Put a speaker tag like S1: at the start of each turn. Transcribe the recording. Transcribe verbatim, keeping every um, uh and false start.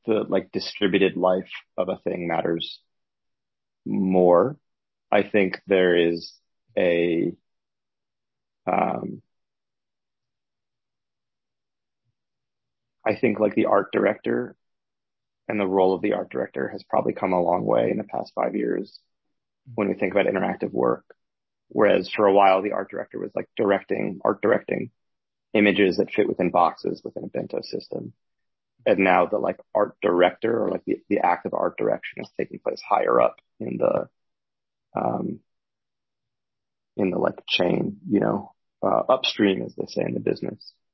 S1: the like distributed life of a thing matters more. I think there is a, um, I think like the art director and the role of the art director has probably come a long way in the past five years when we think about interactive work. Whereas for a while, the art director was like directing, art directing images that fit within boxes within a bento system. And now the like art director or like the, the act of art direction is taking place higher up in the, um, in the like chain, you know, uh, upstream, as they say in the business.